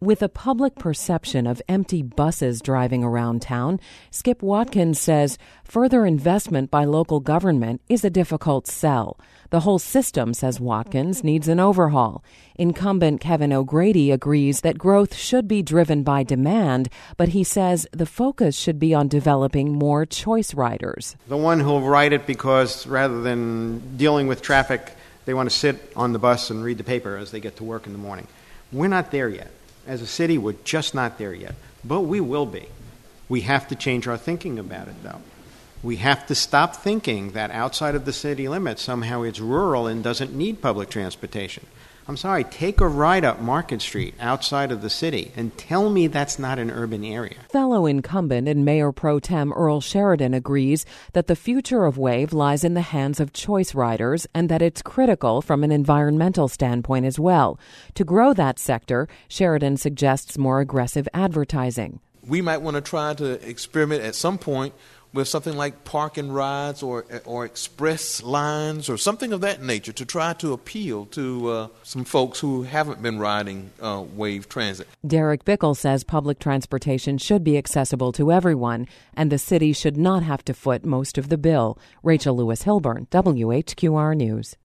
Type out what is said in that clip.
With a public perception of empty buses driving around town, Skip Watkins says further investment by local government is a difficult sell. The whole system, says Watkins, needs an overhaul. Incumbent Kevin O'Grady agrees that growth should be driven by demand, but he says the focus should be on developing more choice riders. The one who'll ride it because rather than dealing with traffic, they want to sit on the bus and read the paper as they get to work in the morning. We're not there yet. As a city, we're just not there yet. But we will be. We have to change our thinking about it, though. We have to stop thinking that outside of the city limits, somehow it's rural and doesn't need public transportation. I'm sorry, take a ride up Market Street outside of the city and tell me that's not an urban area. Fellow incumbent and Mayor Pro Tem Earl Sheridan agrees that the future of WAVE lies in the hands of choice riders and that it's critical from an environmental standpoint as well. To grow that sector, Sheridan suggests more aggressive advertising. We might want to try to experiment at some point with something like park and rides or express lines or something of that nature to try to appeal to some folks who haven't been riding WAVE transit. Derek Bickle says public transportation should be accessible to everyone and the city should not have to foot most of the bill. Rachel Lewis Hilburn, WHQR News.